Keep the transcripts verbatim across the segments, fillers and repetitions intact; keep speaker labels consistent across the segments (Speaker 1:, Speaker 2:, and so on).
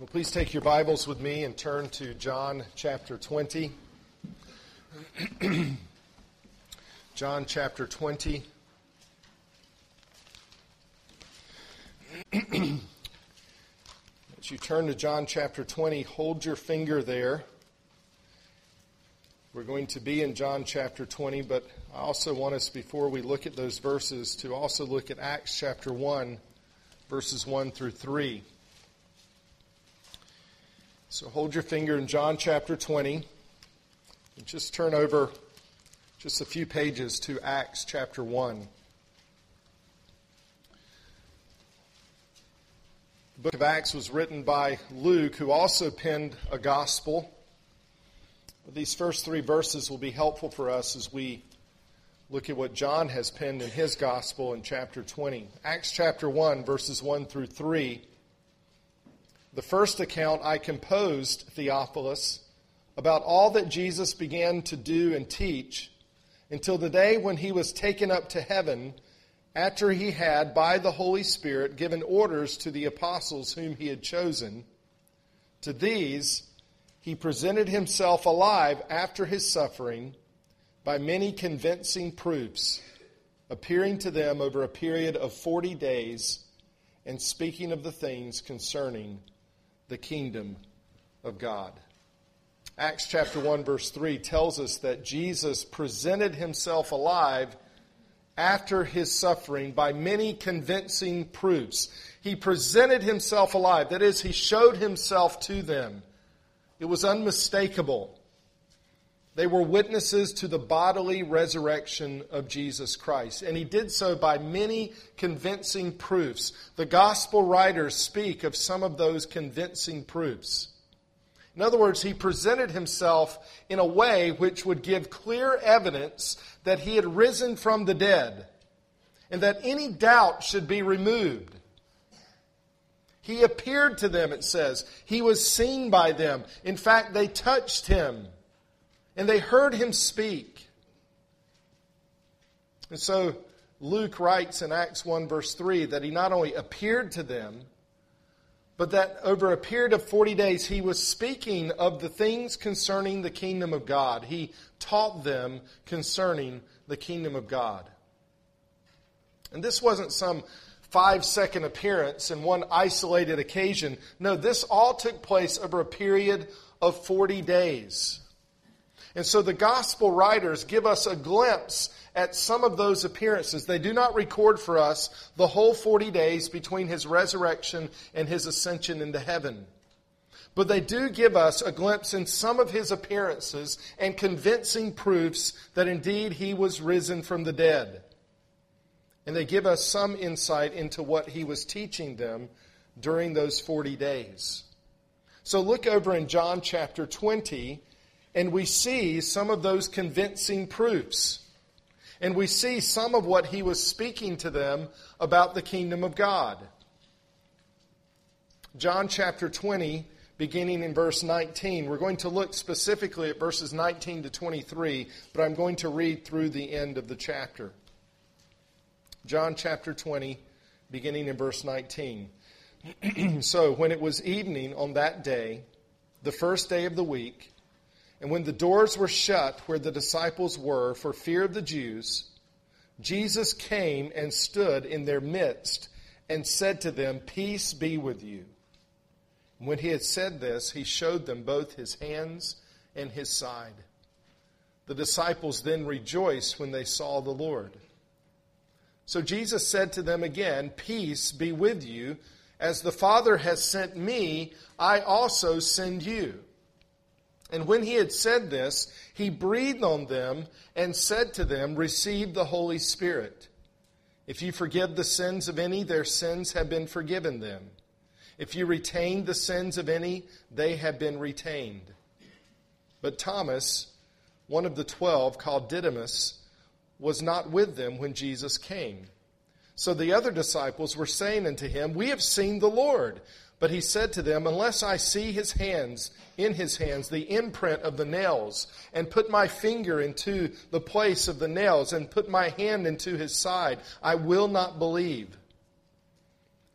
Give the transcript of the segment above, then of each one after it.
Speaker 1: Well, please take your Bibles with me and turn to John chapter twenty. John chapter twenty. As you turn to John chapter twenty, hold your finger there. We're going to be in John chapter twenty, but I also want us, before we look at those verses, to also look at Acts chapter one, verses one through three. So hold your finger in John chapter twenty, and just turn over just a few pages to Acts chapter one. The book of Acts was written by Luke, who also penned a gospel. But these first three verses will be helpful for us as we look at what John has penned in his gospel in chapter twenty. Acts chapter one, verses one through three. The first account I composed, Theophilus, about all that Jesus began to do and teach until the day when he was taken up to heaven, after he had, by the Holy Spirit, given orders to the apostles whom he had chosen. To these he presented himself alive after his suffering by many convincing proofs, appearing to them over a period of forty days and speaking of the things concerning the kingdom of God. Acts chapter one, verse three tells us that Jesus presented himself alive after his suffering by many convincing proofs. He presented himself alive. That is, he showed himself to them. It was unmistakable. They were witnesses to the bodily resurrection of Jesus Christ. And he did so by many convincing proofs. The gospel writers speak of some of those convincing proofs. In other words, he presented himself in a way which would give clear evidence that he had risen from the dead, and that any doubt should be removed. He appeared to them, it says. He was seen by them. In fact, they touched him, and they heard him speak. And so Luke writes in Acts one, verse three, that he not only appeared to them, but that over a period of forty days he was speaking of the things concerning the kingdom of God. He taught them concerning the kingdom of God. And this wasn't some five-second appearance in one isolated occasion. No, this all took place over a period of forty days. And so the gospel writers give us a glimpse at some of those appearances. They do not record for us the whole forty days between his resurrection and his ascension into heaven. But they do give us a glimpse in some of his appearances and convincing proofs that indeed he was risen from the dead. And they give us some insight into what he was teaching them during those forty days. So look over in John chapter twenty, and we see some of those convincing proofs. And we see some of what he was speaking to them about the kingdom of God. John chapter twenty, beginning in verse nineteen. We're going to look specifically at verses nineteen to twenty-three, but I'm going to read through the end of the chapter. John chapter twenty, beginning in verse nineteen. So, when it was evening on that day, the first day of the week, and when the doors were shut where the disciples were for fear of the Jews, Jesus came and stood in their midst and said to them, "Peace be with you." And when he had said this, he showed them both his hands and his side. The disciples then rejoiced when they saw the Lord. So Jesus said to them again, "Peace be with you. As the Father has sent me, I also send you." And when he had said this, he breathed on them and said to them, "Receive the Holy Spirit. If you forgive the sins of any, their sins have been forgiven them. If you retain the sins of any, they have been retained." But Thomas, one of the twelve, called Didymus, was not with them when Jesus came. So the other disciples were saying unto him, "We have seen the Lord." But he said to them, "Unless I see his hands, in his hands, the imprint of the nails, and put my finger into the place of the nails, and put my hand into his side, I will not believe."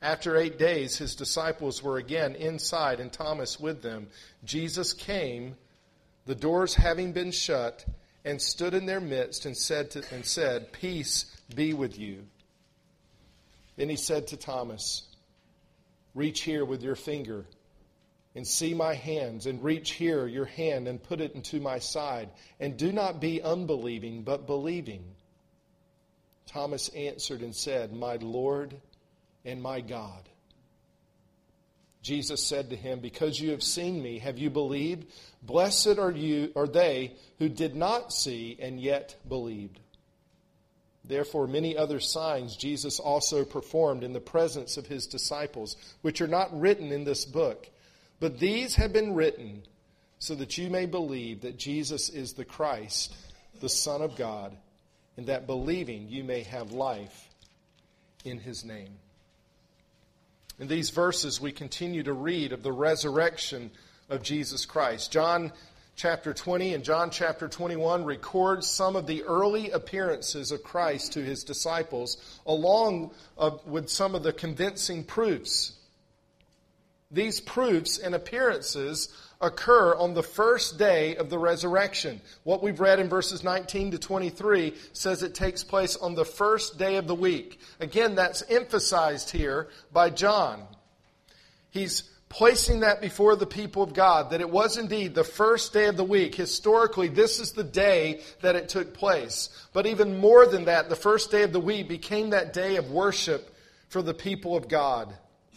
Speaker 1: After eight days, his disciples were again inside and Thomas with them. Jesus came, the doors having been shut, and stood in their midst and said, to, and said, "Peace be with you." Then he said to Thomas, "Reach here with your finger and see my hands, and reach here your hand and put it into my side. And do not be unbelieving, but believing." Thomas answered and said, "My Lord and my God." Jesus said to him, "Because you have seen me, have you believed? Blessed are you, are they who did not see and yet believed." Therefore, many other signs Jesus also performed in the presence of his disciples, which are not written in this book. But these have been written so that you may believe that Jesus is the Christ, the Son of God, and that believing you may have life in his name. In these verses, we continue to read of the resurrection of Jesus Christ. John chapter twenty and John chapter twenty-one records some of the early appearances of Christ to his disciples, along with some of the convincing proofs. These proofs and appearances occur on the first day of the resurrection. What we've read in verses nineteen to twenty-three says it takes place on the first day of the week. Again, that's emphasized here by John. He's placing that before the people of God, that it was indeed the first day of the week. Historically, this is the day that it took place. But even more than that, the first day of the week became that day of worship for the people of God.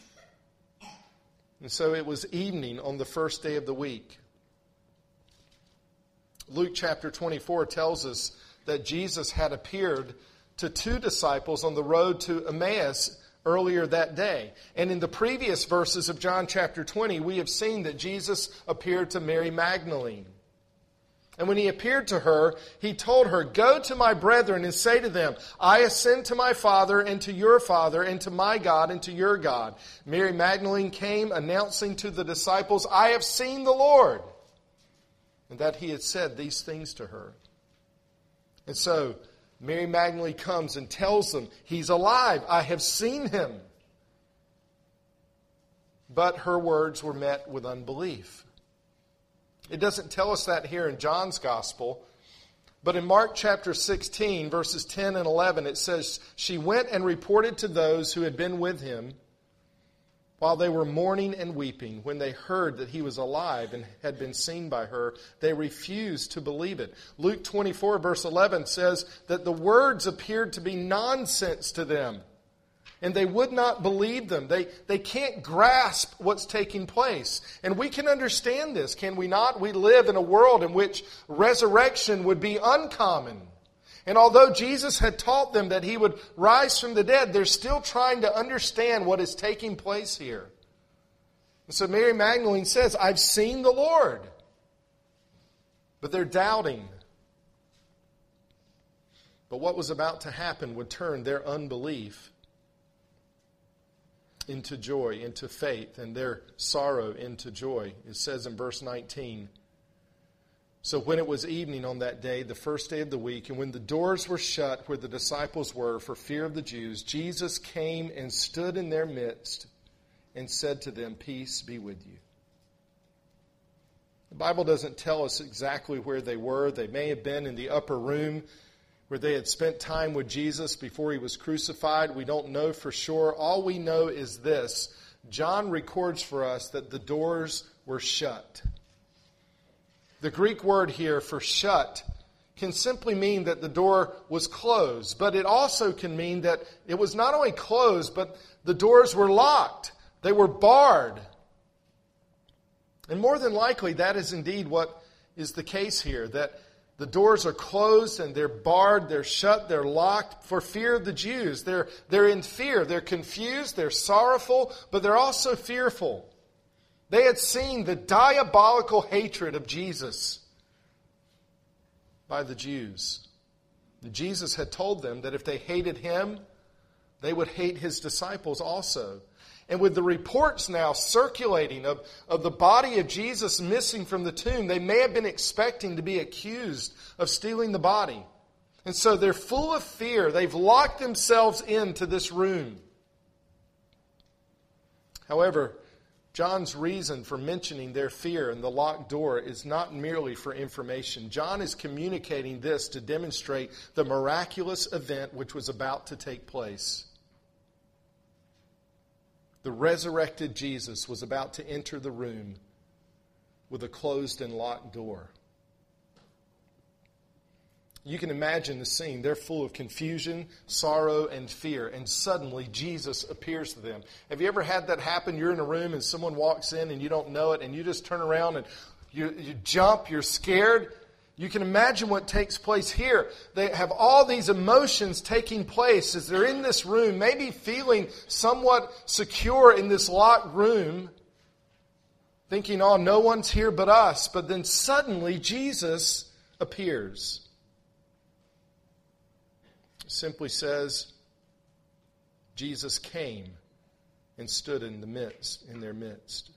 Speaker 1: And so it was evening on the first day of the week. Luke chapter twenty-four tells us that Jesus had appeared to two disciples on the road to Emmaus earlier that day. And in the previous verses of John chapter twenty, we have seen that Jesus appeared to Mary Magdalene. And when he appeared to her, he told her, "Go to my brethren and say to them, I ascend to my Father and to your Father and to my God and to your God." Mary Magdalene came announcing to the disciples, "I have seen the Lord," and that he had said these things to her. And so Mary Magdalene comes and tells them, "He's alive. I have seen him." But her words were met with unbelief. It doesn't tell us that here in John's Gospel. But in Mark chapter sixteen, verses ten and eleven, it says, "She went and reported to those who had been with him while they were mourning and weeping. When they heard that he was alive and had been seen by her, they refused to believe it." Luke twenty-four, verse eleven says that the words appeared to be nonsense to them. And they would not believe them. They, they can't grasp what's taking place. And we can understand this, can we not? We live in a world in which resurrection would be uncommon. And although Jesus had taught them that he would rise from the dead, they're still trying to understand what is taking place here. And so Mary Magdalene says, "I've seen the Lord." But they're doubting. But what was about to happen would turn their unbelief into joy, into faith, and their sorrow into joy. It says in verse nineteen, "So when it was evening on that day, the first day of the week, and when the doors were shut where the disciples were for fear of the Jews, Jesus came and stood in their midst and said to them, 'Peace be with you.'" The Bible doesn't tell us exactly where they were. They may have been in the upper room where they had spent time with Jesus before he was crucified. We don't know for sure. All we know is this: John records for us that the doors were shut. The Greek word here for shut can simply mean that the door was closed, but it also can mean that it was not only closed, but the doors were locked. They were barred. And more than likely, that is indeed what is the case here, that the doors are closed and they're barred, they're shut, they're locked for fear of the Jews. They're, they're in fear, they're confused, they're sorrowful, but they're also fearful. They had seen the diabolical hatred of Jesus by the Jews. Jesus had told them that if they hated him, they would hate his disciples also. And with the reports now circulating of, of the body of Jesus missing from the tomb, they may have been expecting to be accused of stealing the body. And so they're full of fear. They've locked themselves into this room. However, John's reason for mentioning their fear and the locked door is not merely for information. John is communicating this to demonstrate the miraculous event which was about to take place. The resurrected Jesus was about to enter the room with a closed and locked door. You can imagine the scene. They're full of confusion, sorrow, and fear. And suddenly Jesus appears to them. Have you ever had that happen? You're in a room and someone walks in and you don't know it. And you just turn around and you, you jump. You're scared. You can imagine what takes place here. They have all these emotions taking place as they're in this room. Maybe feeling somewhat secure in this locked room. Thinking, oh, no one's here but us. But then suddenly Jesus appears. Simply says, Jesus came and stood in the midst, in their midst.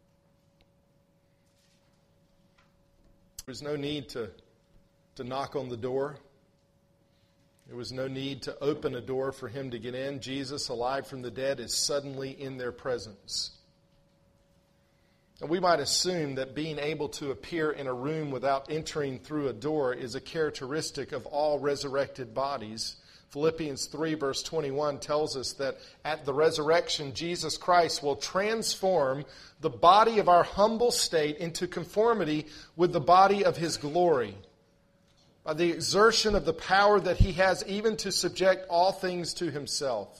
Speaker 1: There was no need to, to knock on the door. There was no need to open a door for him to get in. Jesus, alive from the dead, is suddenly in their presence. And we might assume that being able to appear in a room without entering through a door is a characteristic of all resurrected bodies. Philippians three verse twenty-one tells us that at the resurrection, Jesus Christ will transform the body of our humble state into conformity with the body of His glory by the exertion of the power that He has even to subject all things to Himself.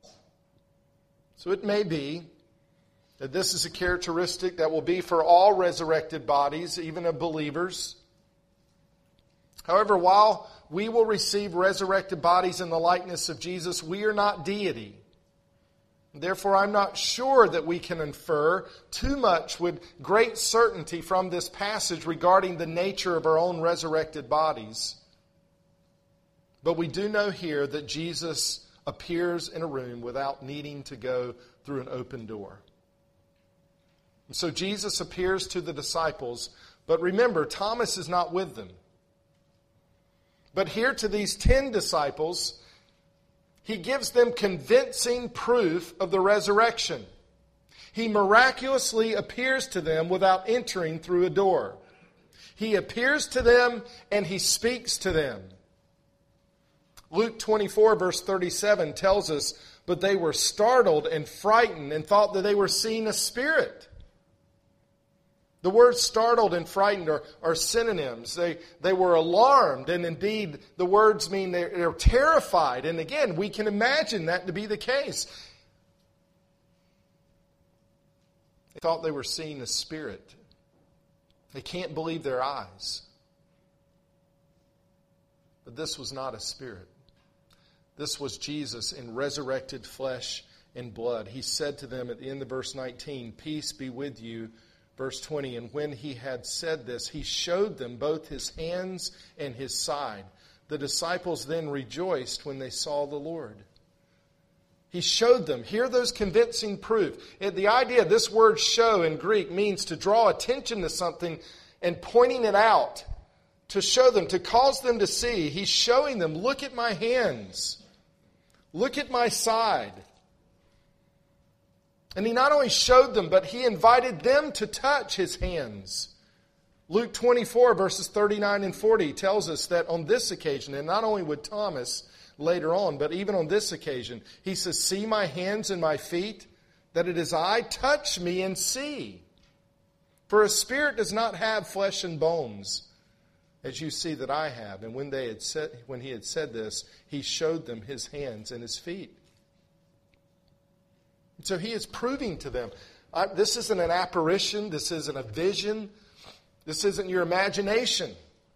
Speaker 1: So it may be that this is a characteristic that will be for all resurrected bodies, even of believers. However, while we will receive resurrected bodies in the likeness of Jesus, we are not deity. Therefore, I'm not sure that we can infer too much with great certainty from this passage regarding the nature of our own resurrected bodies. But we do know here that Jesus appears in a room without needing to go through an open door. And so Jesus appears to the disciples, but remember, Thomas is not with them. But here to these ten disciples, He gives them convincing proof of the resurrection. He miraculously appears to them without entering through a door. He appears to them and He speaks to them. Luke twenty-four verse thirty-seven tells us, but they were startled and frightened and thought that they were seeing a spirit. The words startled and frightened are, are synonyms. They, they were alarmed, and indeed the words mean they're, they're terrified. And again, we can imagine that to be the case. They thought they were seeing a spirit. They can't believe their eyes. But this was not a spirit. This was Jesus in resurrected flesh and blood. He said to them at the end of verse nineteen, "Peace be with you." Verse twenty, and when He had said this, He showed them both His hands and His side. The disciples then rejoiced when they saw the Lord. He showed them. Hear those convincing proof. It, the idea of this word show in Greek means to draw attention to something and pointing it out. To show them, to cause them to see. He's showing them, look at my hands. Look at my side. And He not only showed them, but He invited them to touch His hands. Luke twenty-four, verses thirty-nine and forty tells us that on this occasion, and not only with Thomas later on, but even on this occasion, He says, "See my hands and my feet, that it is I, touch me and see. For a spirit does not have flesh and bones, as you see that I have." And when they had said, when He had said this, He showed them His hands and His feet. So He is proving to them, I, this isn't an apparition, this isn't a vision, this isn't your imagination.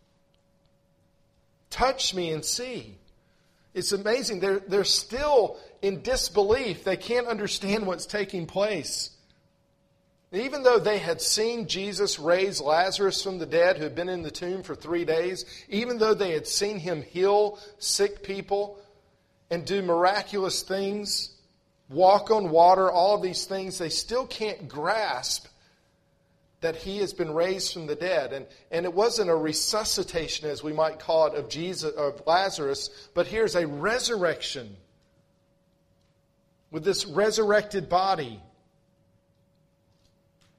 Speaker 1: Touch me and see. It's amazing. They're, they're still in disbelief. They can't understand what's taking place. Even though they had seen Jesus raise Lazarus from the dead who had been in the tomb for three days, even though they had seen Him heal sick people and do miraculous things, walk on water, all of these things, they still can't grasp that He has been raised from the dead. And, and it wasn't a resuscitation, as we might call it, of Jesus, of Lazarus, but here's a resurrection with this resurrected body.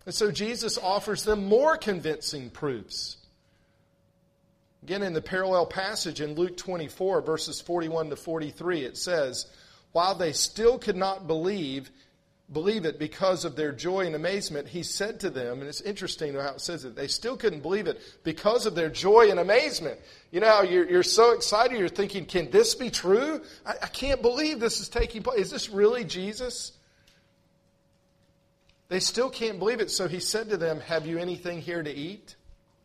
Speaker 1: And so Jesus offers them more convincing proofs. Again, in the parallel passage in Luke twenty-four, verses forty-one to forty-three, it says, while they still could not believe, believe it because of their joy and amazement, he said to them, and it's interesting how it says it, they still couldn't believe it because of their joy and amazement. You know how you're, you're so excited, you're thinking, can this be true? I, I can't believe this is taking place. Is this really Jesus? They still can't believe it, so he said to them, have you anything here to eat?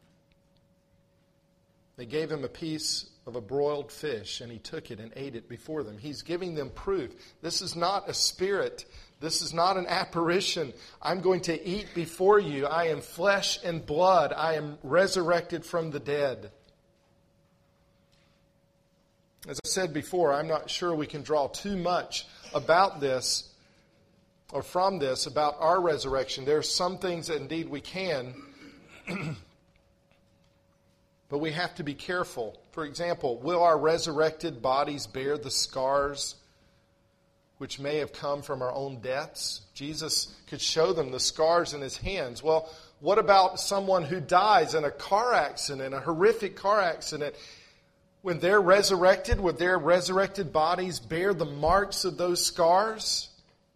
Speaker 1: They gave him a piece of a broiled fish, and he took it and ate it before them. He's giving them proof. This is not a spirit. This is not an apparition. I'm going to eat before you. I am flesh and blood. I am resurrected from the dead. As I said before, I'm not sure we can draw too much about this or from this about our resurrection. There are some things that indeed we can, but we have to be careful. For example, will our resurrected bodies bear the scars which may have come from our own deaths? Jesus could show them the scars in his hands. Well, what about someone who dies in a car accident, a horrific car accident? When they're resurrected, would their resurrected bodies bear the marks of those scars?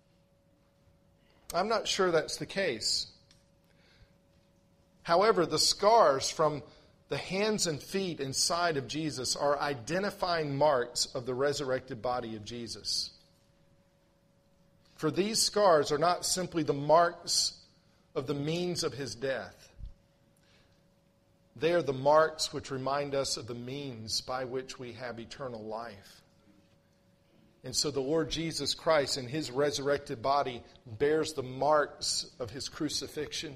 Speaker 1: I'm not sure that's the case. However, the scars from the hands and feet and side of Jesus are identifying marks of the resurrected body of Jesus. For these scars are not simply the marks of the means of his death. They are the marks which remind us of the means by which we have eternal life. And so the Lord Jesus Christ in his resurrected body bears the marks of his crucifixion.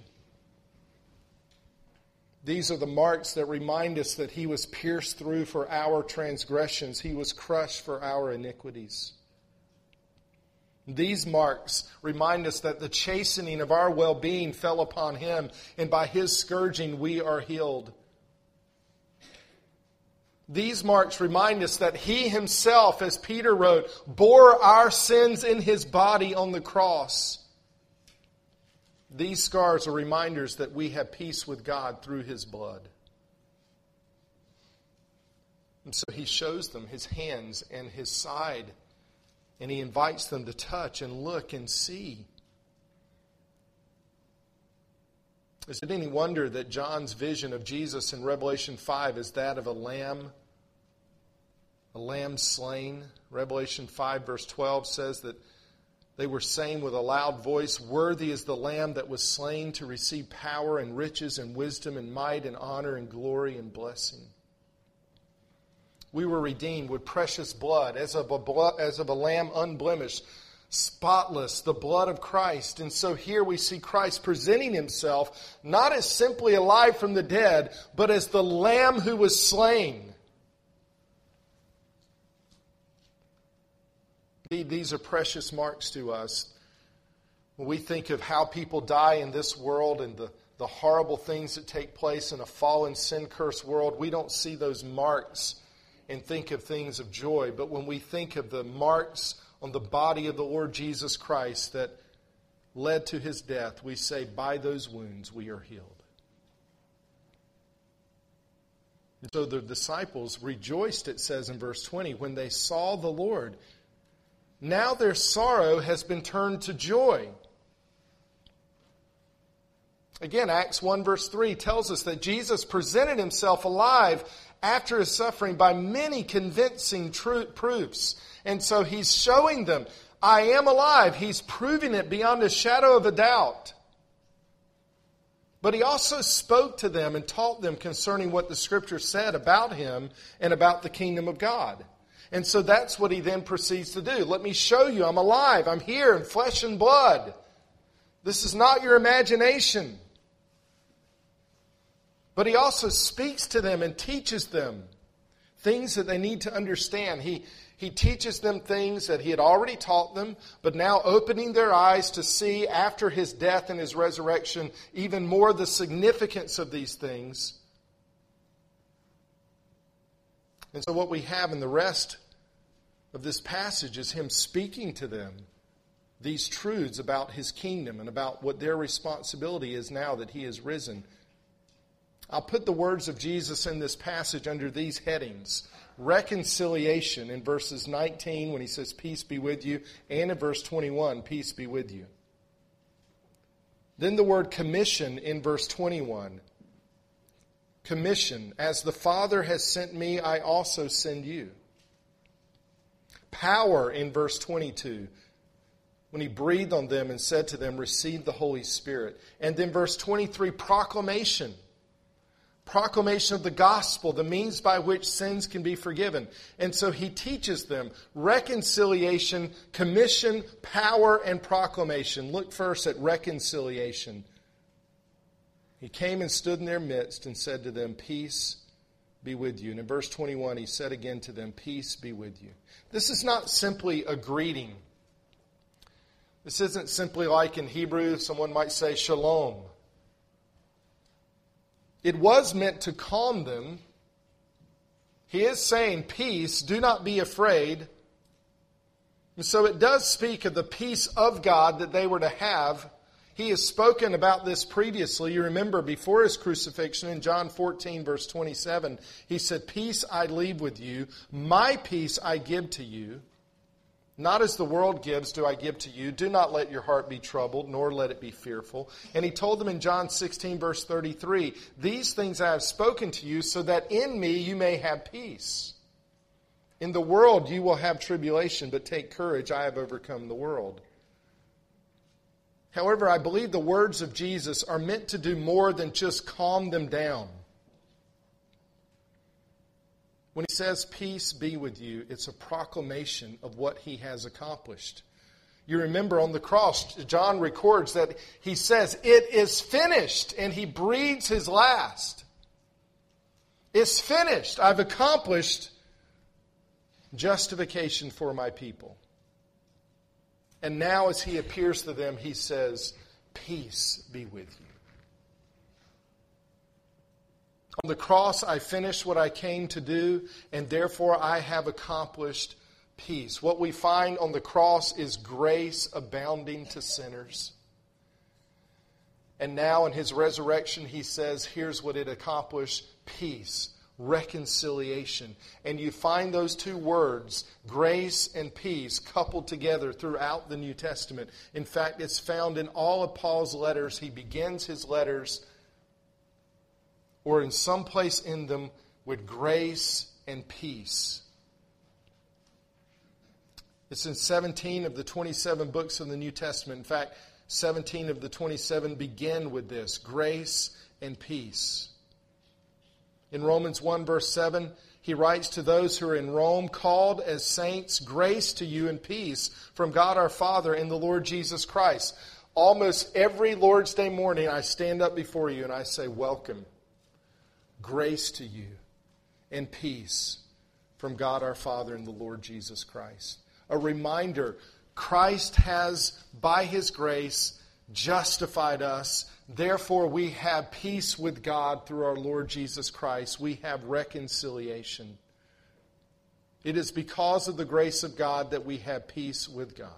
Speaker 1: These are the marks that remind us that he was pierced through for our transgressions. He was crushed for our iniquities. These marks remind us that the chastening of our well-being fell upon him, and by his scourging we are healed. These marks remind us that he himself, as Peter wrote, bore our sins in his body on the cross. These scars are reminders that we have peace with God through his blood. And so he shows them his hands and his side, and he invites them to touch and look and see. Is it any wonder that John's vision of Jesus in Revelation five is that of a lamb, a lamb slain? Revelation five verse twelve says that they were saying with a loud voice, "Worthy is the Lamb that was slain to receive power and riches and wisdom and might and honor and glory and blessing." We were redeemed with precious blood, as of a blood, as of a lamb unblemished, spotless, the blood of Christ. And so here we see Christ presenting himself not as simply alive from the dead, but as the Lamb who was slain. These are precious marks to us. When we think of how people die in this world and the, the horrible things that take place in a fallen, sin-cursed world, we don't see those marks and think of things of joy. But when we think of the marks on the body of the Lord Jesus Christ that led to his death, we say, by those wounds we are healed. And so the disciples rejoiced, it says in verse twenty, when they saw the Lord. Now their sorrow has been turned to joy. Again, Acts one verse three tells us that Jesus presented himself alive after his suffering by many convincing tru- proofs. And so he's showing them, I am alive. He's proving it beyond a shadow of a doubt. But he also spoke to them and taught them concerning what the Scripture said about him and about the kingdom of God. And so that's what he then proceeds to do. Let me show you, I'm alive, I'm here in flesh and blood. This is not your imagination. But he also speaks to them and teaches them things that they need to understand. He, he teaches them things that he had already taught them, but now opening their eyes to see after his death and his resurrection even more the significance of these things. And so what we have in the rest of this passage is him speaking to them these truths about his kingdom and about what their responsibility is now that he has risen. I'll put the words of Jesus in this passage under these headings. Reconciliation in verses nineteen when he says, peace be with you, and in verse twenty-one, peace be with you. Then the word commission in verse twenty-one. Commission, as the Father has sent me, I also send you. Power in verse twenty-two, when he breathed on them and said to them, receive the Holy Spirit. And then verse twenty-three, proclamation. Proclamation of the gospel, the means by which sins can be forgiven. And so he teaches them reconciliation, commission, power, and proclamation. Look first at reconciliation. He came and stood in their midst and said to them, peace be with you. And in verse twenty-one, he said again to them, peace be with you. This is not simply a greeting. This isn't simply like in Hebrew, someone might say shalom. It was meant to calm them. He is saying, peace, do not be afraid. And so it does speak of the peace of God that they were to have. He has spoken about this previously. You remember before his crucifixion in John fourteen, verse twenty-seven, he said, peace I leave with you, my peace I give to you. Not as the world gives do I give to you. Do not let your heart be troubled, nor let it be fearful. And he told them in John sixteen, verse thirty-three, these things I have spoken to you so that in me you may have peace. In the world you will have tribulation, but take courage, I have overcome the world. However, I believe the words of Jesus are meant to do more than just calm them down. When he says, peace be with you, it's a proclamation of what he has accomplished. You remember on the cross, John records that he says, it is finished, and he breathes his last. It's finished. I've accomplished justification for my people. And now as he appears to them, he says, peace be with you. On the cross, I finished what I came to do, and therefore I have accomplished peace. What we find on the cross is grace abounding to sinners. And now in his resurrection, he says, here's what it accomplished, peace, reconciliation. And you find those two words, grace and peace, coupled together throughout the New Testament. In fact, it's found in all of Paul's letters. He begins his letters or in some place in them with grace and peace. It's in seventeen of the twenty-seven books of the New Testament. In fact, seventeen of the twenty-seven begin with this, grace and peace. In Romans one, verse seven, he writes to those who are in Rome, called as saints, grace to you and peace from God our Father and the Lord Jesus Christ. Almost every Lord's Day morning, I stand up before you and I say, welcome. Grace to you and peace from God our Father and the Lord Jesus Christ. A reminder, Christ has, by his grace, justified us. Therefore, we have peace with God through our Lord Jesus Christ. We have reconciliation. It is because of the grace of God that we have peace with God.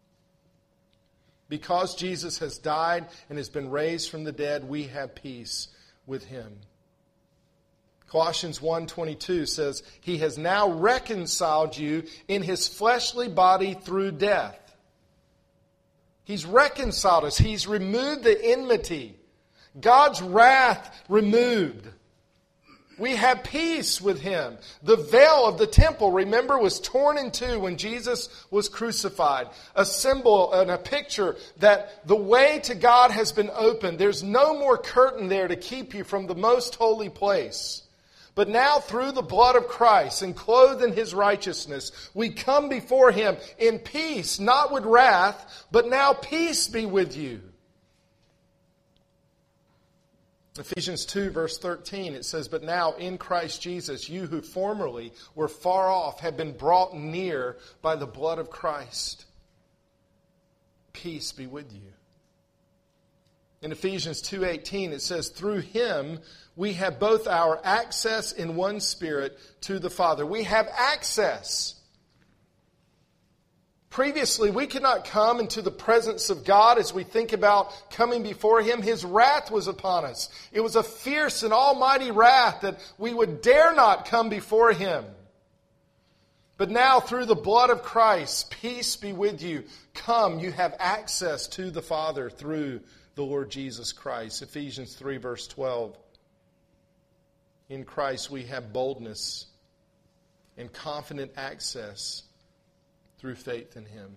Speaker 1: Because Jesus has died and has been raised from the dead, we have peace with him. Colossians one twenty-two says, he has now reconciled you in his fleshly body through death. He's reconciled us. He's removed the enmity. God's wrath removed. We have peace with him. The veil of the temple, remember, was torn in two when Jesus was crucified. A symbol and a picture that the way to God has been opened. There's no more curtain there to keep you from the most holy place. But now through the blood of Christ and clothed in his righteousness, we come before him in peace, not with wrath, but now peace be with you. Ephesians two, verse thirteen, it says, but now in Christ Jesus, you who formerly were far off have been brought near by the blood of Christ. Peace be with you. In Ephesians two eighteen, it says, through him we have both our access in one Spirit to the Father. We have access. Previously, we could not come into the presence of God as we think about coming before Him. His wrath was upon us. It was a fierce and almighty wrath that we would dare not come before Him. But now, through the blood of Christ, peace be with you. Come, you have access to the Father through the Lord Jesus Christ. Ephesians three, verse twelve. In Christ we have boldness and confident access through faith in Him.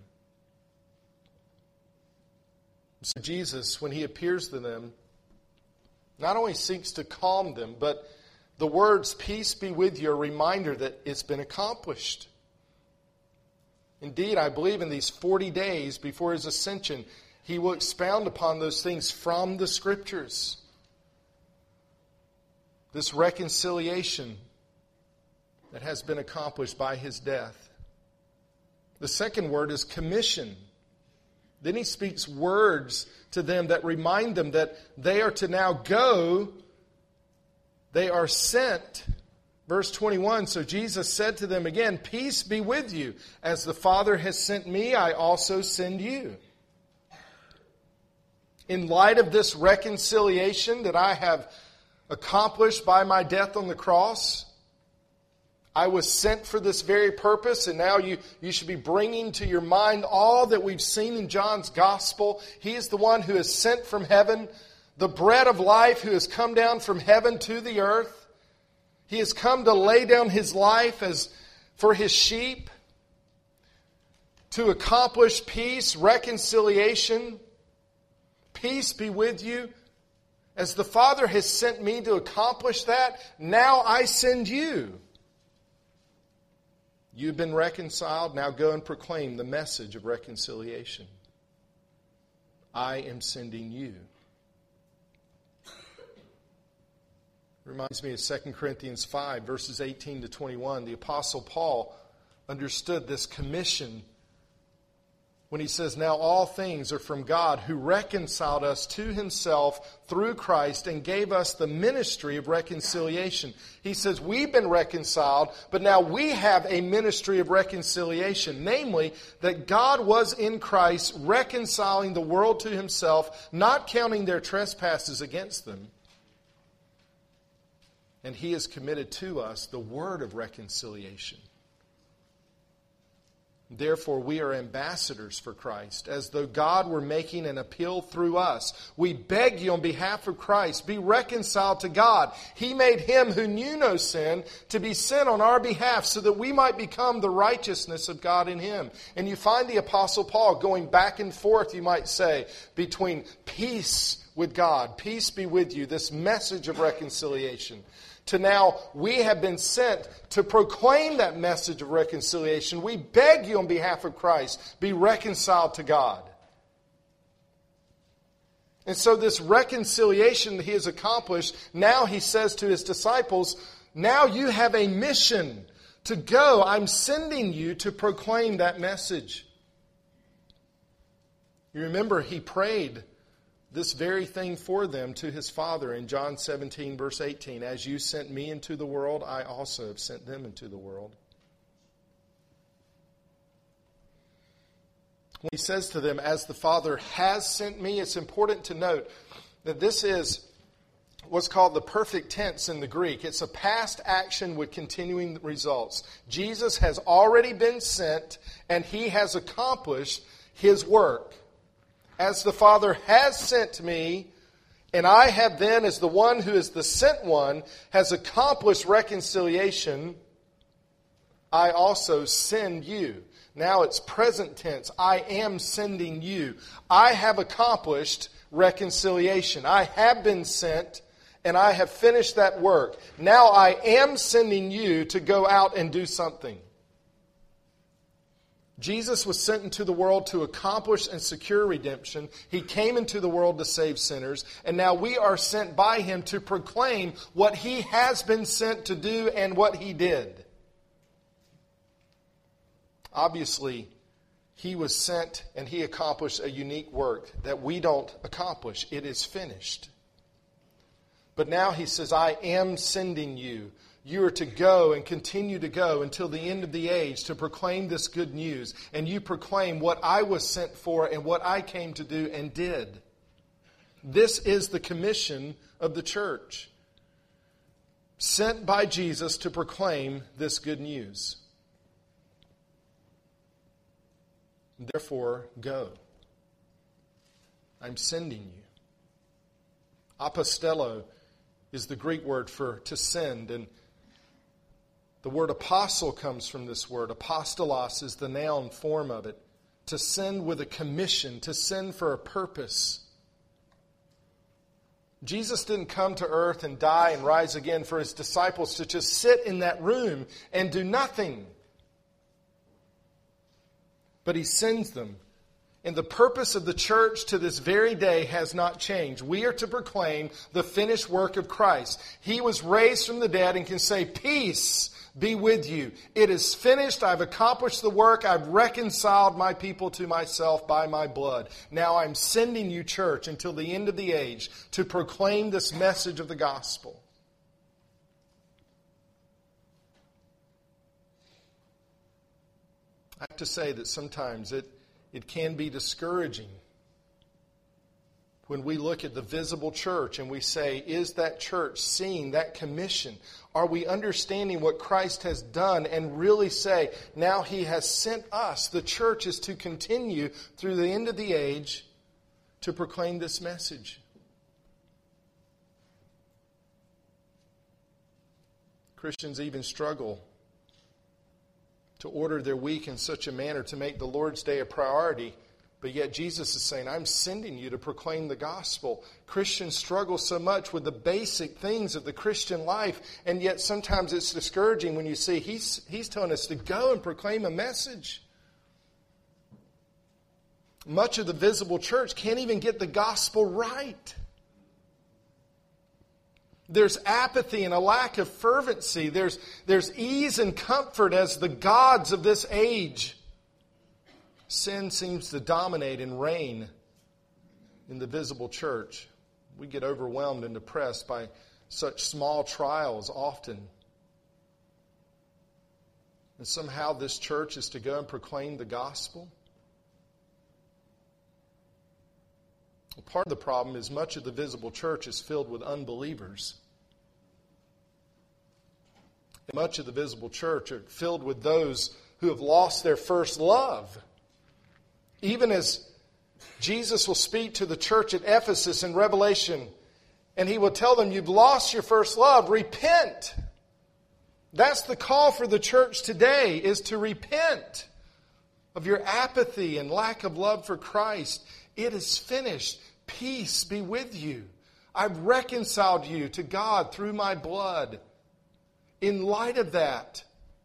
Speaker 1: So Jesus, when He appears to them, not only seeks to calm them, but the words, peace be with you, are a reminder that it's been accomplished. Indeed, I believe in these forty days before His ascension, He will expound upon those things from the Scriptures. This reconciliation that has been accomplished by His death. The second word is commission. Then He speaks words to them that remind them that they are to now go. They are sent. Verse twenty-one, so Jesus said to them again, peace be with you. As the Father has sent me, I also send you. In light of this reconciliation that I have accomplished by my death on the cross, I was sent for this very purpose, and now you, you should be bringing to your mind all that we've seen in John's Gospel. He is the one who is sent from heaven, the bread of life who has come down from heaven to the earth. He has come to lay down His life as for His sheep, to accomplish peace, reconciliation. Peace be with you. As the Father has sent me to accomplish that, now I send you. You've been reconciled, now go and proclaim the message of reconciliation. I am sending you. Reminds me of Second Corinthians five, verses eighteen to twenty-one. The Apostle Paul understood this commission when he says, now all things are from God, who reconciled us to Himself through Christ and gave us the ministry of reconciliation. He says, we've been reconciled, but now we have a ministry of reconciliation. Namely, that God was in Christ reconciling the world to Himself, not counting their trespasses against them. And He has committed to us the word of reconciliation. Therefore, we are ambassadors for Christ, as though God were making an appeal through us. We beg you on behalf of Christ, be reconciled to God. He made Him who knew no sin to be sin on our behalf, so that we might become the righteousness of God in Him. And you find the Apostle Paul going back and forth, you might say, between peace with God, peace be with you, this message of reconciliation, to now we have been sent to proclaim that message of reconciliation. We beg you on behalf of Christ, be reconciled to God. And so this reconciliation that He has accomplished, now He says to His disciples, now you have a mission to go. I'm sending you to proclaim that message. You remember He prayed this very thing for them to His Father in John seventeen, verse eighteen. As you sent me into the world, I also have sent them into the world. When He says to them, as the Father has sent me, it's important to note that this is what's called the perfect tense in the Greek. It's a past action with continuing results. Jesus has already been sent, and He has accomplished His work. As the Father has sent me, and I have then, as the one who is the sent one, has accomplished reconciliation, I also send you. Now it's present tense. I am sending you. I have accomplished reconciliation. I have been sent, and I have finished that work. Now I am sending you to go out and do something. Jesus was sent into the world to accomplish and secure redemption. He came into the world to save sinners. And now we are sent by Him to proclaim what He has been sent to do and what He did. Obviously, He was sent and He accomplished a unique work that we don't accomplish. It is finished. But now He says, I am sending you. you are to go and continue to go until the end of the age to proclaim this good news. And you proclaim what I was sent for and what I came to do and did. This is the commission of the church. Sent by Jesus to proclaim this good news. Therefore, go. I'm sending you. Apostello is the Greek word for to send, and the word apostle comes from this word. Apostolos is the noun form of it. To send with a commission, to send for a purpose. Jesus didn't come to earth and die and rise again for His disciples to just sit in that room and do nothing. But He sends them. And the purpose of the church to this very day has not changed. We are to proclaim the finished work of Christ. He was raised from the dead and can say, peace be with you. It is finished. I've accomplished the work. I've reconciled my people to myself by my blood. Now I'm sending you, church, until the end of the age to proclaim this message of the gospel. I have to say that sometimes it, it can be discouraging when we look at the visible church and we say, is that church seeing that commission? Are we understanding what Christ has done and really say, now He has sent us, the church is to continue through the end of the age to proclaim this message? Christians even struggle to order their week in such a manner to make the Lord's Day a priority. But yet Jesus is saying, I'm sending you to proclaim the gospel. Christians struggle so much with the basic things of the Christian life, and yet sometimes it's discouraging when you see He's, he's telling us to go and proclaim a message. Much of the visible church can't even get the gospel right. There's apathy and a lack of fervency. There's, there's ease and comfort as the gods of this age. Sin seems to dominate and reign in the visible church. We get overwhelmed and depressed by such small trials often. And somehow this church is to go and proclaim the gospel. Part of the problem is much of the visible church is filled with unbelievers. And much of the visible church are filled with those who have lost their first love. Even as Jesus will speak to the church at Ephesus in Revelation, and He will tell them, you've lost your first love, repent. That's the call for the church today, is to repent of your apathy and lack of love for Christ. It is finished. Peace be with you. I've reconciled you to God through my blood. In light of that,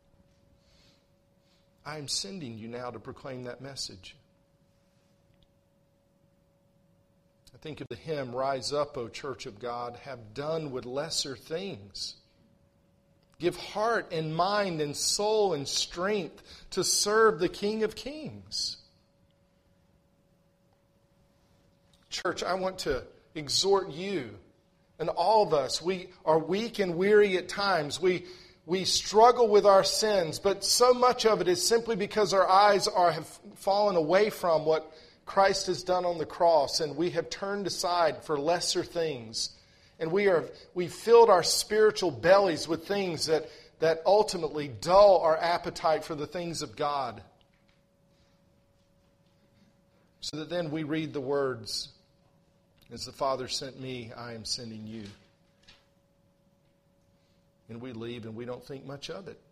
Speaker 1: I am sending you now to proclaim that message. I think of the hymn, Rise Up, O Church of God, have done with lesser things. Give heart and mind and soul and strength to serve the King of Kings. Church, I want to exhort you and all of us. We are weak and weary at times. We we struggle with our sins, but so much of it is simply because our eyes are have fallen away from what Christ has done on the cross, and we have turned aside for lesser things. And we are we filled our spiritual bellies with things that, that ultimately dull our appetite for the things of God. So that then we read the words, as the Father sent me, I am sending you. And we leave and we don't think much of it.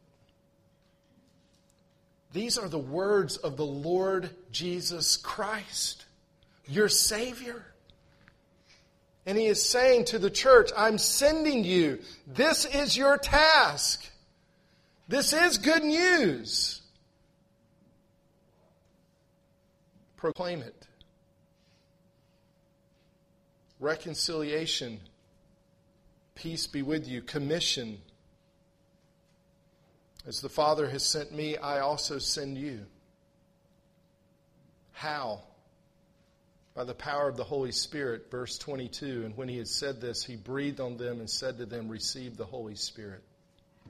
Speaker 1: These are the words of the Lord Jesus Christ, your Savior. And He is saying to the church, I'm sending you. This is your task. This is good news. Proclaim it. Reconciliation. Peace be with you. Commission. As the Father has sent me, I also send you. How? By the power of the Holy Spirit, verse twenty-two. And when He had said this, He breathed on them and said to them, receive the Holy Spirit.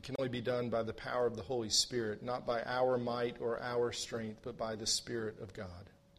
Speaker 1: It can only be done by the power of the Holy Spirit, not by our might or our strength, but by the Spirit of God.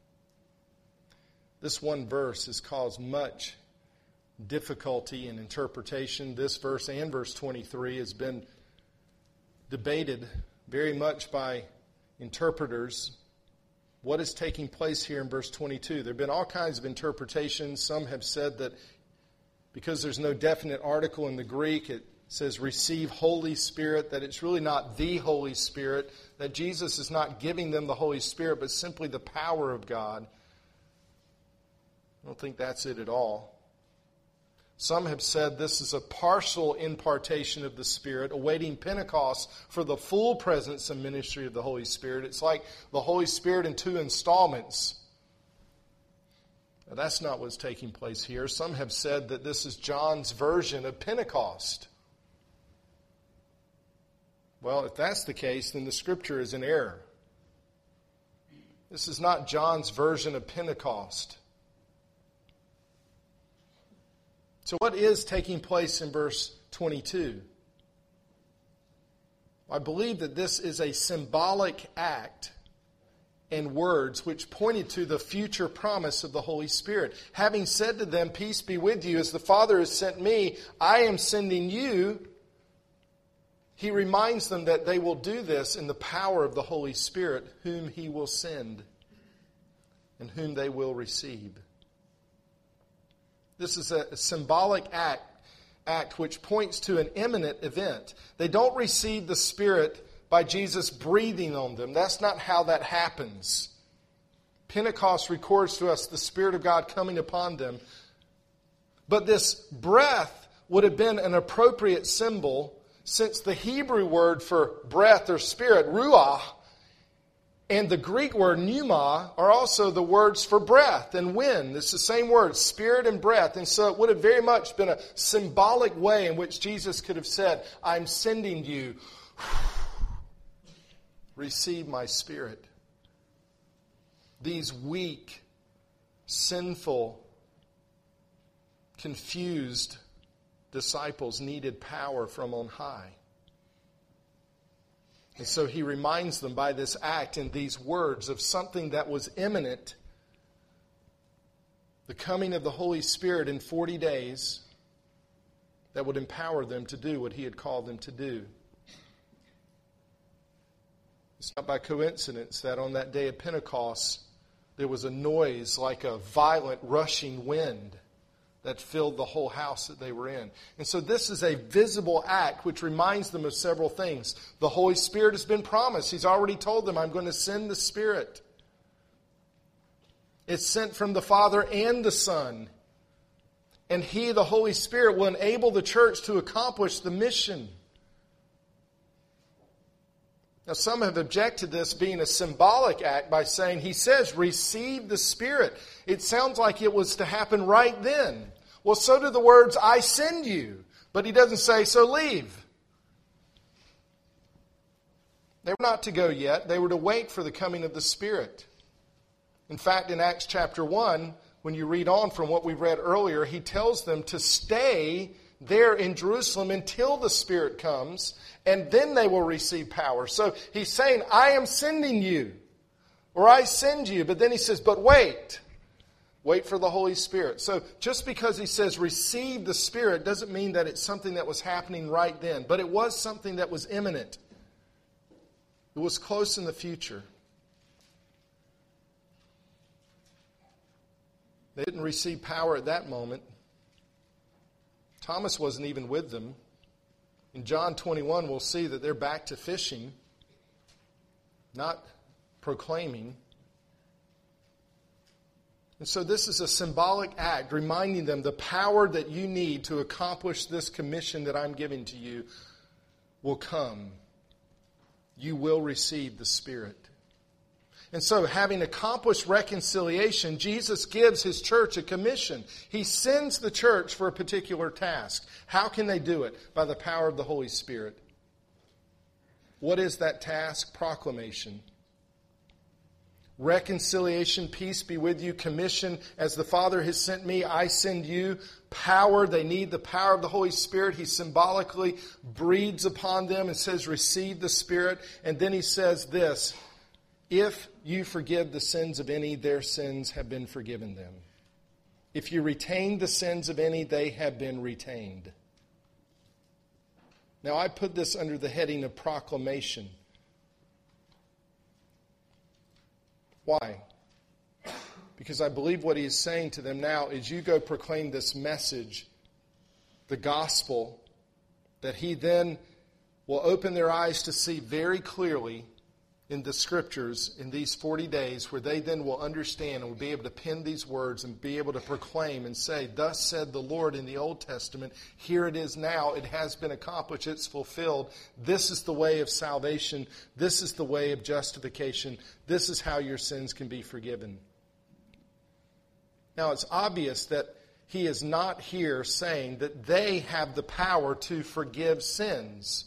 Speaker 1: This one verse has caused much difficulty in interpretation. This verse and verse twenty-three has been debated very much by interpreters. What is taking place here in verse twenty-two? There have been all kinds of interpretations. Some have said that because there's no definite article in the Greek, it says receive Holy Spirit, that it's really not the Holy Spirit, that Jesus is not giving them the Holy Spirit, but simply the power of God. I don't think that's it at all. Some have said this is a partial impartation of the Spirit, awaiting Pentecost for the full presence and ministry of the Holy Spirit. It's like the Holy Spirit in two installments. Now, that's not what's taking place here. Some have said that this is John's version of Pentecost. Well, if that's the case, then the Scripture is in error. This is not John's version of Pentecost. So what is taking place in verse twenty-two? I believe that this is a symbolic act and words which pointed to the future promise of the Holy Spirit. Having said to them, peace be with you, as the Father has sent me, I am sending you. He reminds them that they will do this in the power of the Holy Spirit, whom He will send and whom they will receive. This is a symbolic act, act which points to an imminent event. They don't receive the Spirit by Jesus breathing on them. That's not how that happens. Pentecost records to us the Spirit of God coming upon them. But this breath would have been an appropriate symbol, since the Hebrew word for breath or spirit, ruach, and the Greek word pneuma are also the words for breath and wind. It's the same word, spirit and breath. And so it would have very much been a symbolic way in which Jesus could have said, I'm sending you. Receive my Spirit. These weak, sinful, confused disciples needed power from on high. And so he reminds them by this act and these words of something that was imminent, the coming of the Holy Spirit in forty days that would empower them to do what he had called them to do. It's not by coincidence that on that day of Pentecost there was a noise like a violent rushing wind that filled the whole house that they were in. And so this is a visible act which reminds them of several things. The Holy Spirit has been promised. He's already told them, I'm going to send the Spirit. It's sent from the Father and the Son. And He, the Holy Spirit, will enable the church to accomplish the mission. Now, some have objected to this being a symbolic act by saying, He says, receive the Spirit. It sounds like it was to happen right then. Well, so do the words, I send you. But He doesn't say, so leave. They were not to go yet. They were to wait for the coming of the Spirit. In fact, in Acts chapter one, when you read on from what we read earlier, He tells them to stay there in Jerusalem until the Spirit comes, and then they will receive power. So He's saying, I am sending you, or I send you. But then He says, but wait. Wait for the Holy Spirit. So just because He says receive the Spirit doesn't mean that it's something that was happening right then. But it was something that was imminent. It was close in the future. They didn't receive power at that moment. Thomas wasn't even with them. In John twenty-one, we'll see that they're back to fishing, not proclaiming. And so this is a symbolic act reminding them the power that you need to accomplish this commission that I'm giving to you will come. You will receive the Spirit. And so, having accomplished reconciliation, Jesus gives His church a commission. He sends the church for a particular task. How can they do it? By the power of the Holy Spirit. What is that task? Proclamation. reconciliation, peace be with you, commission, as the Father has sent me, I send you. Power, they need the power of the Holy Spirit. He symbolically breathes upon them and says, receive the Spirit. And then he says this, if you forgive the sins of any, their sins have been forgiven them. If you retain the sins of any, they have been retained. Now I put this under the heading of proclamation. Why? Because I believe what he is saying to them now is you go proclaim this message, the gospel, that he then will open their eyes to see very clearly in the Scriptures in these forty days, where they then will understand and will be able to pen these words and be able to proclaim and say, thus said the Lord in the Old Testament, here it is now, it has been accomplished, it's fulfilled. This is the way of salvation. This is the way of justification. This is how your sins can be forgiven. Now it's obvious that he is not here saying that they have the power to forgive sins.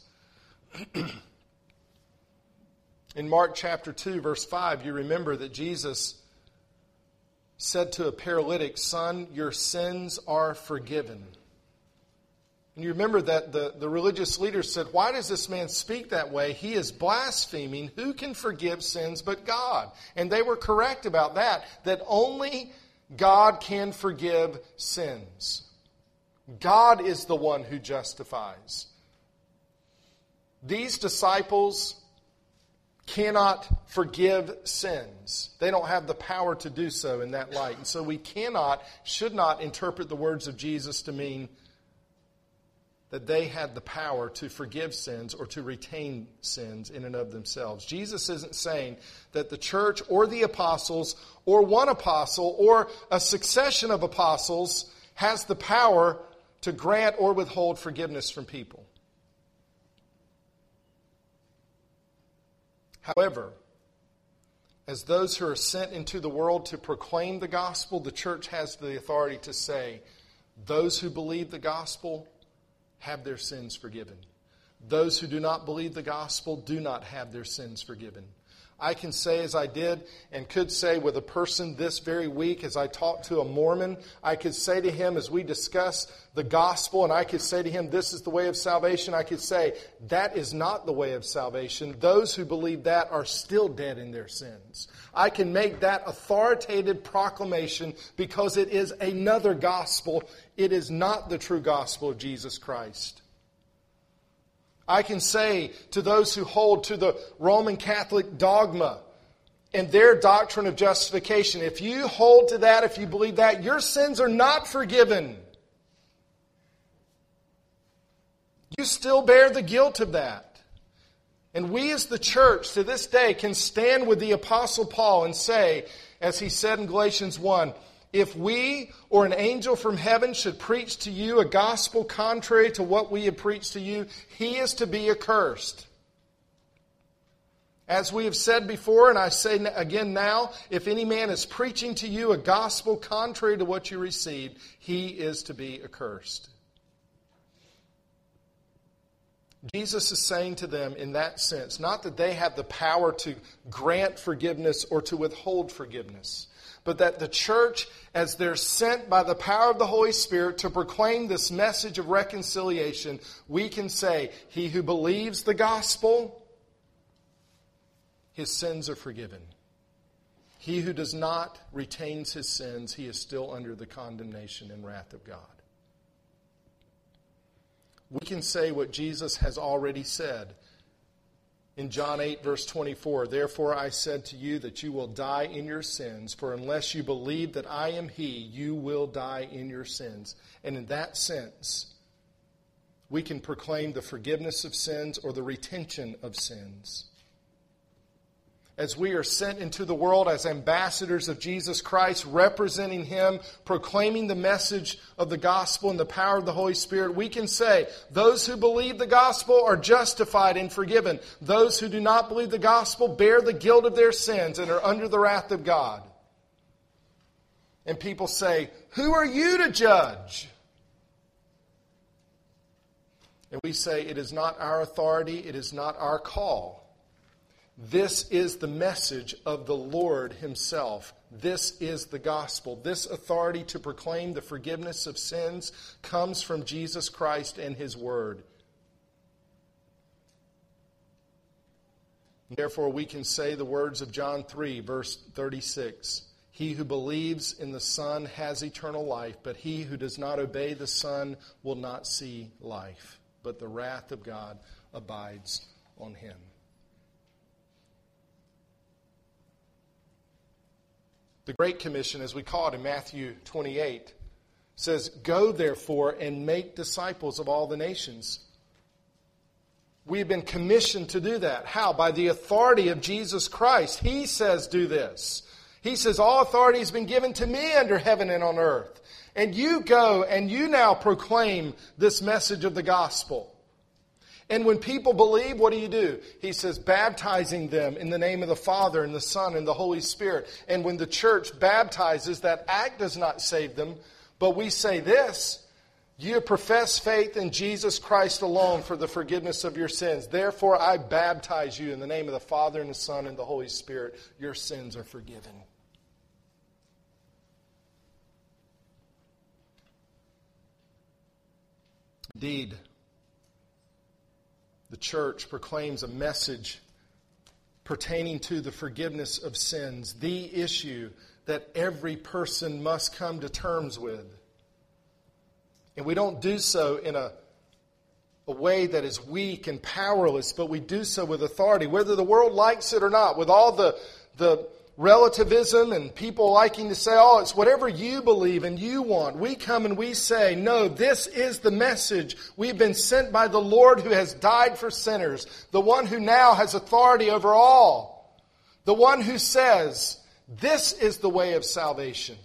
Speaker 1: In Mark chapter two, verse five, you remember that Jesus said to a paralytic, son, your sins are forgiven. And you remember that the, the religious leaders said, why does this man speak that way? He is blaspheming. Who can forgive sins but God? And they were correct about that, that only God can forgive sins. God is the one who justifies. These disciples cannot forgive sins. They don't have the power to do so in that light. And so we cannot, should not interpret the words of Jesus to mean that they had the power to forgive sins or to retain sins in and of themselves. Jesus isn't saying that the church or the apostles or one apostle or a succession of apostles has the power to grant or withhold forgiveness from people. However, as those who are sent into the world to proclaim the gospel, the church has the authority to say, those who believe the gospel have their sins forgiven. Those who do not believe the gospel do not have their sins forgiven. I can say as I did and could say with a person this very week as I talked to a Mormon, I could say to him as we discuss the gospel and I could say to him, this is the way of salvation. I could say, that is not the way of salvation. Those who believe that are still dead in their sins. I can make that authoritative proclamation because it is another gospel. It is not the true gospel of Jesus Christ. I can say to those who hold to the Roman Catholic dogma and their doctrine of justification, if you hold to that, if you believe that, your sins are not forgiven. You still bear the guilt of that. And we as the church to this day can stand with the Apostle Paul and say, as he said in Galatians one, if we or an angel from heaven should preach to you a gospel contrary to what we have preached to you, he is to be accursed. As we have said before, and I say again now, if any man is preaching to you a gospel contrary to what you received, he is to be accursed. Jesus is saying to them in that sense, not that they have the power to grant forgiveness or to withhold forgiveness, but that the church, as they're sent by the power of the Holy Spirit to proclaim this message of reconciliation, we can say, he who believes the gospel, his sins are forgiven. He who does not retains his sins, he is still under the condemnation and wrath of God. We can say what Jesus has already said. In John eight, verse twenty-four, therefore I said to you that you will die in your sins, for unless you believe that I am he, you will die in your sins. And in that sense, we can proclaim the forgiveness of sins or the retention of sins. As we are sent into the world as ambassadors of Jesus Christ, representing him, proclaiming the message of the gospel and the power of the Holy Spirit, we can say, those who believe the gospel are justified and forgiven. Those who do not believe the gospel bear the guilt of their sins and are under the wrath of God. And people say, who are you to judge? And we say, it is not our authority, it is not our call. This is the message of the Lord himself. This is the gospel. This authority to proclaim the forgiveness of sins comes from Jesus Christ and his word. Therefore, we can say the words of John three, verse thirty-six. He who believes in the Son has eternal life, but he who does not obey the Son will not see life, but the wrath of God abides on him. The Great Commission, as we call it in Matthew twenty-eight, says, "Go therefore and make disciples of all the nations." We have been commissioned to do that. How? By the authority of Jesus Christ. He says, do this. He says, all authority has been given to me under heaven and on earth. And you go and you now proclaim this message of the gospel. And when people believe, what do you do? He says, baptizing them in the name of the Father and the Son and the Holy Spirit. And when the church baptizes, that act does not save them. But we say this, you profess faith in Jesus Christ alone for the forgiveness of your sins. Therefore, I baptize you in the name of the Father and the Son and the Holy Spirit. Your sins are forgiven. Indeed, the church proclaims a message pertaining to the forgiveness of sins, the issue that every person must come to terms with. And we don't do so in a, a way that is weak and powerless, but we do so with authority, whether the world likes it or not, with all the, the relativism and people liking to say, oh, it's whatever you believe and you want. We come and we say, no, this is the message. We've been sent by the Lord who has died for sinners, the one who now has authority over all, the one who says, this is the way of salvation.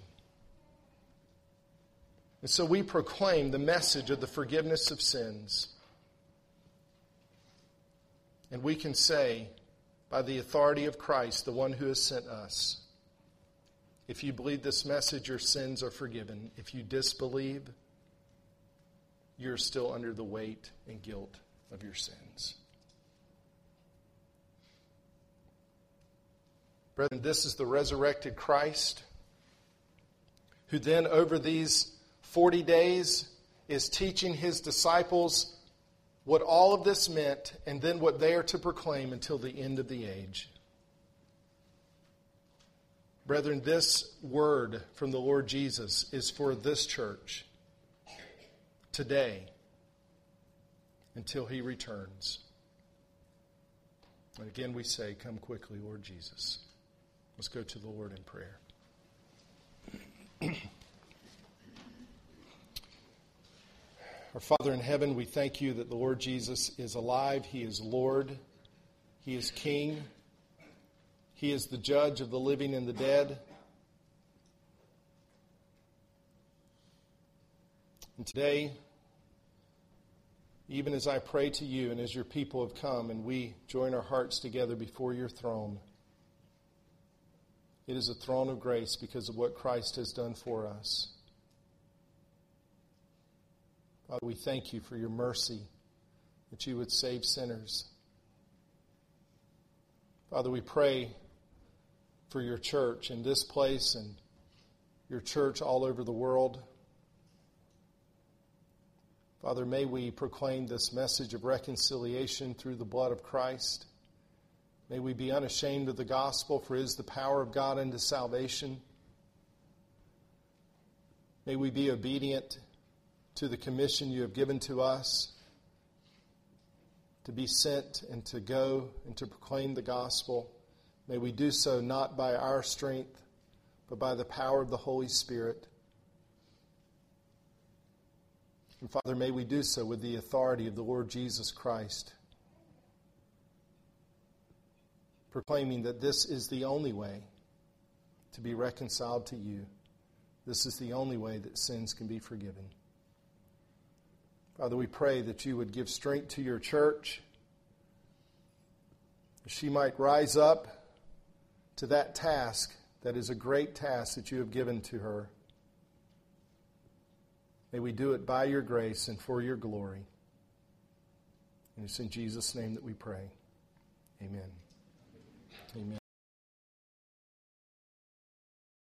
Speaker 1: And so we proclaim the message of the forgiveness of sins. And we can say, by the authority of Christ, the one who has sent us, if you believe this message, your sins are forgiven. If you disbelieve, you're still under the weight and guilt of your sins. Brethren, this is the resurrected Christ, who then over these forty days is teaching his disciples what all of this meant and then what they are to proclaim until the end of the age. Brethren, this word from the Lord Jesus is for this church today until he returns. And again we say, come quickly, Lord Jesus. Let's go to the Lord in prayer. Our Father in heaven, we thank you that the Lord Jesus is alive. He is Lord. He is King. He is the judge of the living and the dead. And today, even as I pray to you and as your people have come and we join our hearts together before your throne, it is a throne of grace because of what Christ has done for us. Father, we thank you for your mercy, that you would save sinners. Father, we pray for your church in this place and your church all over the world. Father, may we proclaim this message of reconciliation through the blood of Christ. May we be unashamed of the gospel, for it is the power of God unto salvation. May we be obedient to the commission you have given to us to be sent and to go and to proclaim the gospel. May we do so not by our strength, but by the power of the Holy Spirit. And Father, may we do so with the authority of the Lord Jesus Christ, proclaiming that this is the only way to be reconciled to you. This is the only way that sins can be forgiven. Father, we pray that you would give strength to your church, that she might rise up to that task that is a great task that you have given to her. May we do it by your grace and for your glory. And it's in Jesus' name that we pray. Amen.
Speaker 2: Amen.